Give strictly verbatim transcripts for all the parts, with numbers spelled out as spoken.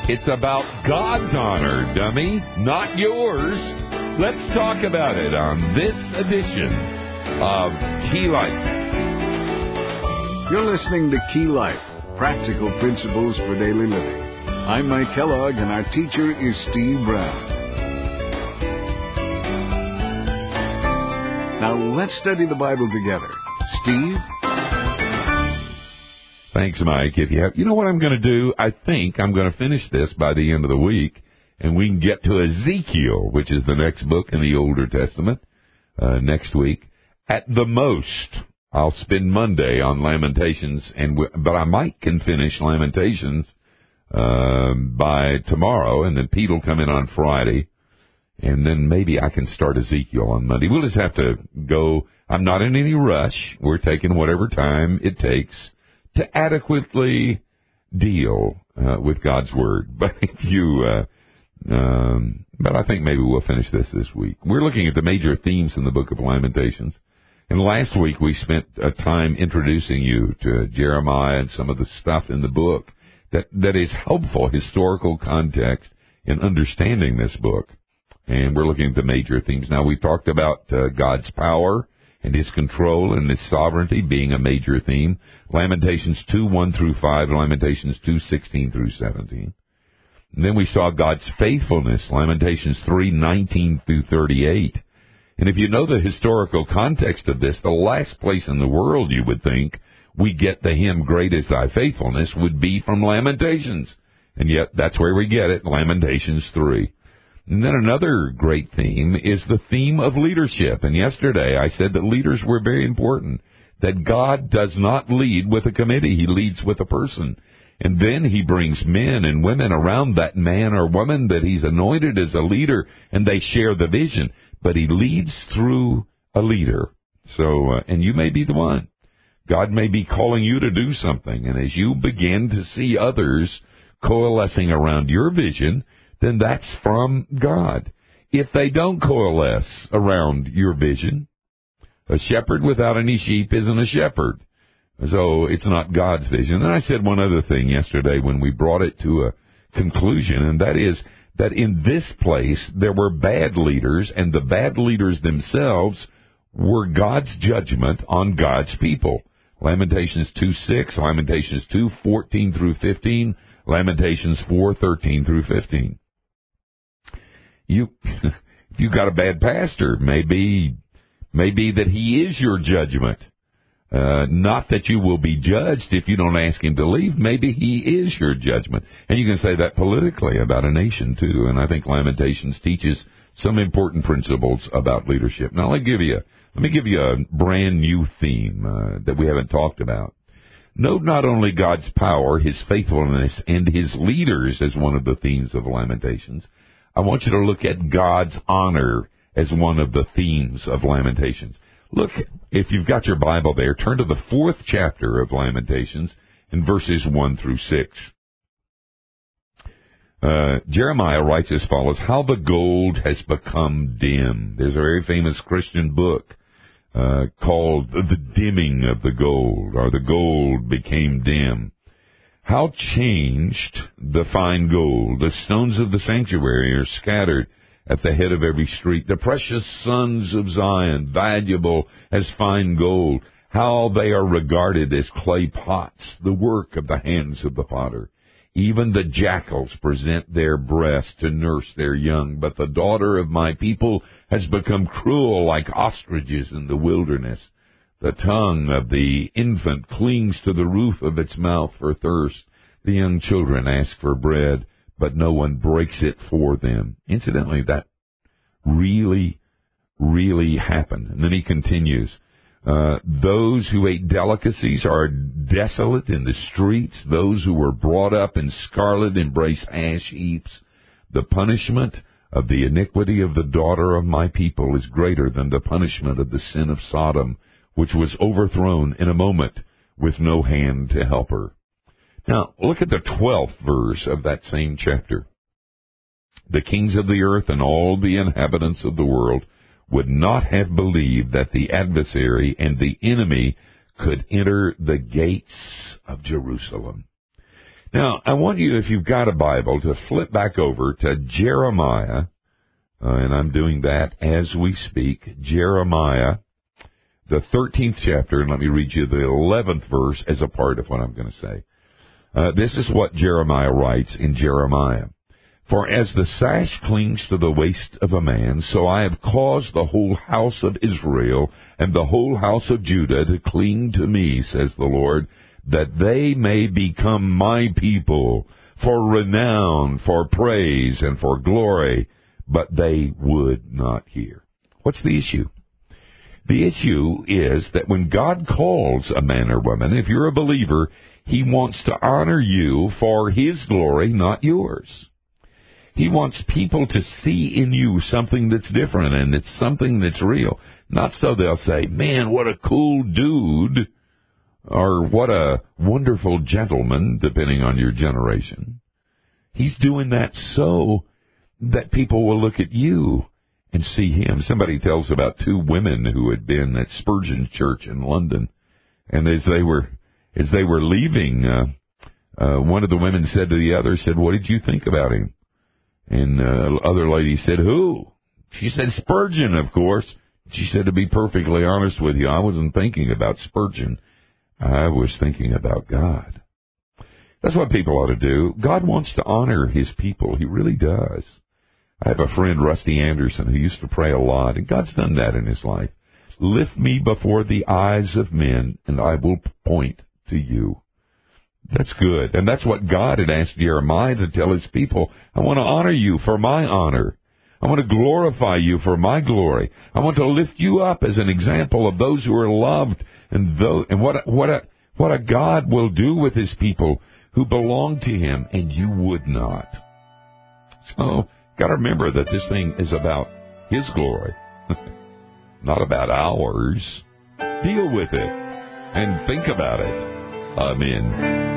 It's about God's honor, dummy, not yours. Let's talk about it on this edition of Key Life. You're listening to Key Life, Practical Principles for Daily Living. I'm Mike Kellogg, and our teacher is Steve Brown. Now, let's study the Bible together. Steve? Thanks, Mike. If you have, you know what I'm going to do? I think I'm going to finish this by the end of the week, and we can get to Ezekiel, which is the next book in the Older Testament, uh, next week. At the most, I'll spend Monday on Lamentations, and w- but I might can finish Lamentations uh, by tomorrow, and then Pete will come in on Friday, and then maybe I can start Ezekiel on Monday. We'll just have to go. I'm not in any rush. We're taking whatever time it takes to adequately deal uh, with God's Word. But if you, uh, um, but I think maybe we'll finish this this week. We're looking at the major themes in the Book of Lamentations. And last week we spent a time introducing you to Jeremiah and some of the stuff in the book that, that is helpful historical context in understanding this book. And we're looking at the major themes. Now, we talked about uh, God's power and His control and His sovereignty being a major theme. Lamentations two, one through five, Lamentations two, sixteen through seventeen. And then we saw God's faithfulness, Lamentations three, nineteen through thirty-eight. And if you know the historical context of this, the last place in the world you would think we get the hymn, Great is Thy Faithfulness, would be from Lamentations. And yet that's where we get it, Lamentations three. And then another great theme is the theme of leadership. And yesterday I said that leaders were very important, that God does not lead with a committee. He leads with a person. And then He brings men and women around that man or woman that He's anointed as a leader, and they share the vision. But He leads through a leader. So, uh, and you may be the one. God may be calling you to do something. And as you begin to see others coalescing around your vision, then that's from God. If they don't coalesce around your vision, a shepherd without any sheep isn't a shepherd. So it's not God's vision. And I said one other thing yesterday when we brought it to a conclusion, and that is that in this place there were bad leaders, and the bad leaders themselves were God's judgment on God's people. Lamentations two six, Lamentations two fourteen through fifteen, Lamentations four thirteen through fifteen. You, if you got a bad pastor, maybe, maybe that he is your judgment. Uh, not that you will be judged if you don't ask him to leave. Maybe he is your judgment. And you can say that politically about a nation, too. And I think Lamentations teaches some important principles about leadership. Now, let me give you, let me give you a brand new theme uh, that we haven't talked about. Note not only God's power, His faithfulness, and His leaders as one of the themes of Lamentations. I want you to look at God's honor as one of the themes of Lamentations. Look, if you've got your Bible there, turn to the fourth chapter of Lamentations in verses one through six. Uh, Jeremiah writes as follows, How the gold has become dim. There's a very famous Christian book uh, called The Dimming of the Gold, or The Gold Became Dim. How changed the fine gold. The stones of the sanctuary are scattered at the head of every street. The precious sons of Zion, valuable as fine gold. How they are regarded as clay pots, the work of the hands of the potter. Even the jackals present their breasts to nurse their young. But the daughter of my people has become cruel like ostriches in the wilderness. The tongue of the infant clings to the roof of its mouth for thirst. The young children ask for bread, but no one breaks it for them. Incidentally, that really, really happened. And then he continues, uh, those who ate delicacies are desolate in the streets. Those who were brought up in scarlet embrace ash heaps. The punishment of the iniquity of the daughter of my people is greater than the punishment of the sin of Sodom, which was overthrown in a moment with no hand to help her. Now, look at the twelfth verse of that same chapter. The kings of the earth and all the inhabitants of the world would not have believed that the adversary and the enemy could enter the gates of Jerusalem. Now, I want you, if you've got a Bible, to flip back over to Jeremiah, uh, and I'm doing that as we speak. Jeremiah, the thirteenth chapter, and let me read you the eleventh verse as a part of what I'm going to say. Uh, this is what Jeremiah writes in Jeremiah. For as the sash clings to the waist of a man, so I have caused the whole house of Israel and the whole house of Judah to cling to me, says the Lord, that they may become my people, for renown, for praise, and for glory, but they would not hear. What's the issue? The issue is that when God calls a man or woman, if you're a believer, He wants to honor you for His glory, not yours. He wants people to see in you something that's different, and it's something that's real. Not so they'll say, man, what a cool dude, or what a wonderful gentleman, depending on your generation. He's doing that so that people will look at you and see Him. Somebody tells about two women who had been at Spurgeon Church in London, and as they were as they were leaving, uh, uh, one of the women said to the other, said, what did you think about him? And uh, other lady said, who? She said, Spurgeon, of course. She said, to be perfectly honest with you, I wasn't thinking about Spurgeon. I was thinking about God. That's what people ought to do. God wants to honor His people. He really does. I have a friend, Rusty Anderson, who used to pray a lot, and God's done that in his life. Lift me before the eyes of men, and I will point to you. That's good. And that's what God had asked Jeremiah to tell His people. I want to honor you for my honor. I want to glorify you for my glory. I want to lift you up as an example of those who are loved, and those, and what a, what a what a God will do with His people who belong to Him, and you would not. So, got to remember that this thing is about His glory, not about ours. Deal with it and think about it. Amen.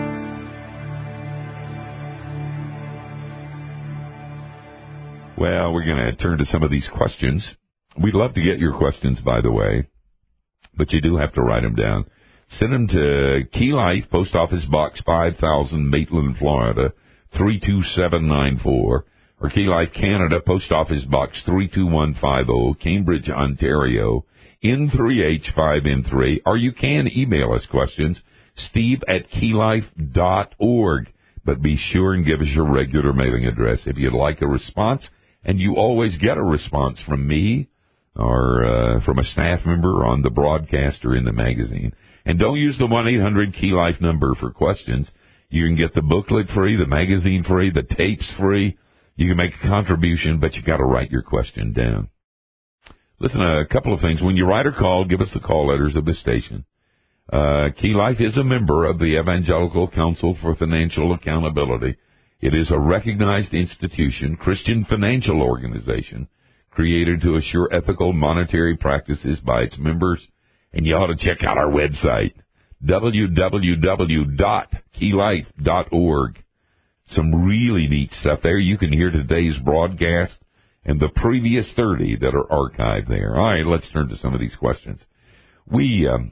Well, we're going to turn to some of these questions. We'd love to get your questions, by the way, but you do have to write them down. Send them to Key Life, Post Office Box five thousand, Maitland, Florida, three two seven nine four, or Key Life Canada, Post Office Box three two one five zero, Cambridge, Ontario, N three H five N three, or you can email us questions, steve at keylife dot org, but be sure and give us your regular mailing address if you'd like a response. And you always get a response from me or uh, from a staff member on the broadcast or in the magazine. And don't use the one eight hundred Key Life number for questions. You can get the booklet free, the magazine free, the tapes free. You can make a contribution, but you got to write your question down. Listen, a couple of things. When you write or call, give us the call letters of the station. Uh, Key Life is a member of the Evangelical Council for Financial Accountability. It is a recognized institution, Christian financial organization, created to assure ethical monetary practices by its members. And you ought to check out our website, w w w dot key life dot org. Some really neat stuff there. You can hear today's broadcast and the previous thirty that are archived there. All right, let's turn to some of these questions. We, um,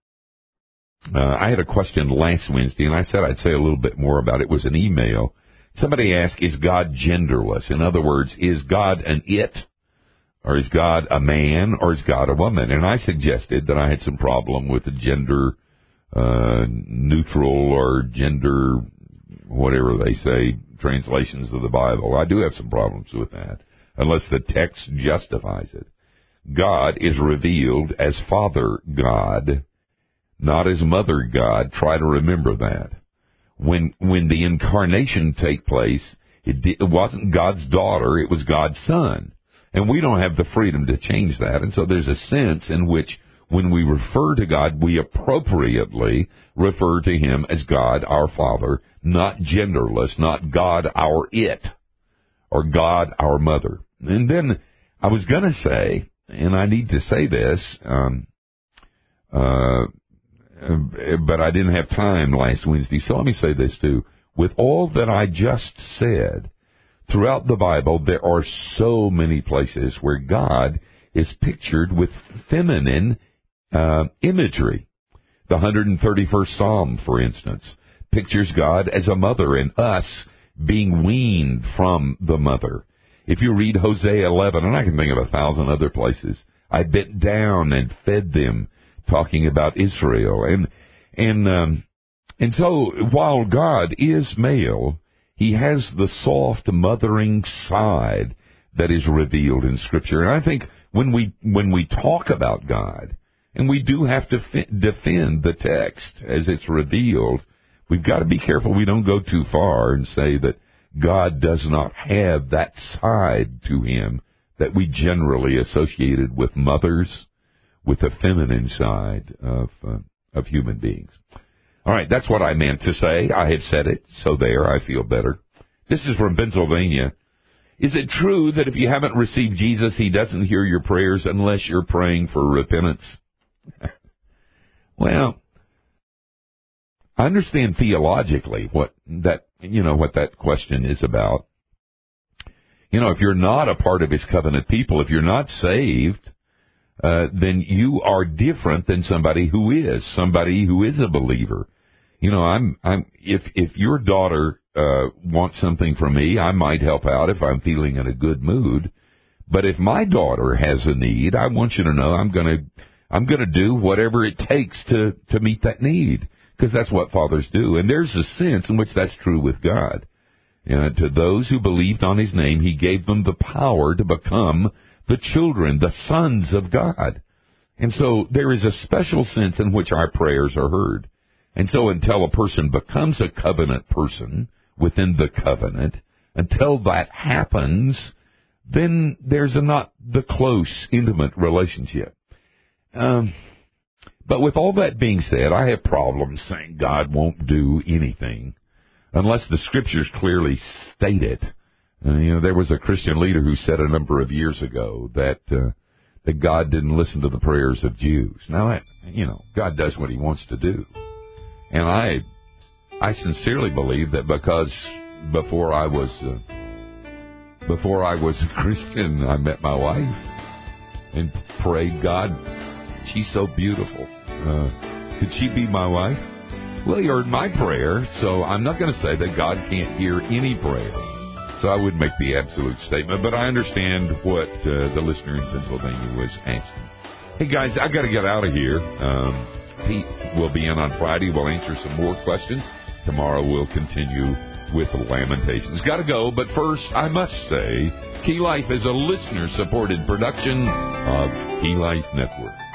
uh, I had a question last Wednesday, and I said I'd say a little bit more about it. It was an email. Somebody asked, is God genderless? In other words, is God an it, or is God a man, or is God a woman? And I suggested that I had some problem with the gender uh, neutral or gender, whatever they say, translations of the Bible. I do have some problems with that, unless the text justifies it. God is revealed as Father God, not as Mother God. Try to remember that. When when the incarnation take place, it, it wasn't God's daughter, it was God's son. And we don't have the freedom to change that. And so there's a sense in which when we refer to God, we appropriately refer to Him as God, our Father, not genderless, not God, our it, or God, our mother. And then I was going to say, and I need to say this, um, uh, but I didn't have time last Wednesday, so let me say this too. With all that I just said, throughout the Bible, there are so many places where God is pictured with feminine uh, imagery. The one hundred thirty-first Psalm, for instance, pictures God as a mother and us being weaned from the mother. If you read Hosea eleven, and I can think of a thousand other places, I bent down and fed them, talking about Israel. And and um, and so while God is male, he has the soft mothering side that is revealed in Scripture. And I think when we when we talk about God, and we do have to fi- defend the text as it's revealed, we've got to be careful we don't go too far and say that God does not have that side to him that we generally associated with mothers, with the feminine side of uh, of human beings. All right, that's what I meant to say. I have said it, so there, I feel better. This is from Pennsylvania. Is it true that if you haven't received Jesus, he doesn't hear your prayers unless you're praying for repentance? Well, I understand theologically what that, you know, what that question is about. You know, if you're not a part of his covenant people, if you're not saved, uh, then you are different than somebody who is, somebody who is a believer. You know, I'm, I'm, if, if your daughter, uh, wants something from me, I might help out if I'm feeling in a good mood. But if my daughter has a need, I want you to know I'm gonna, I'm gonna do whatever it takes to, to meet that need. Because that's what fathers do. And there's a sense in which that's true with God. Uh, to those who believed on his name, he gave them the power to become the children, the sons of God. And so there is a special sense in which our prayers are heard. And so until a person becomes a covenant person within the covenant, until that happens, then there's a not the close, intimate relationship. Um, but with all that being said, I have problems saying God won't do anything unless the Scriptures clearly state it. Uh, you know, there was a Christian leader who said a number of years ago that uh, that God didn't listen to the prayers of Jews. Now, I, you know, God does what he wants to do. And I I sincerely believe that because before I was uh, before I was a Christian, I met my wife and prayed, God, she's so beautiful. Uh, could she be my wife? Well, he heard my prayer, so I'm not going to say that God can't hear any prayer. So I wouldn't make the absolute statement, but I understand what uh, the listener in Pennsylvania was asking. Hey, guys, I got to get out of here. Um, Pete will be in on Friday. We'll answer some more questions. Tomorrow we'll continue with Lamentations. Got to go, but first I must say, Key Life is a listener-supported production of Key Life Network.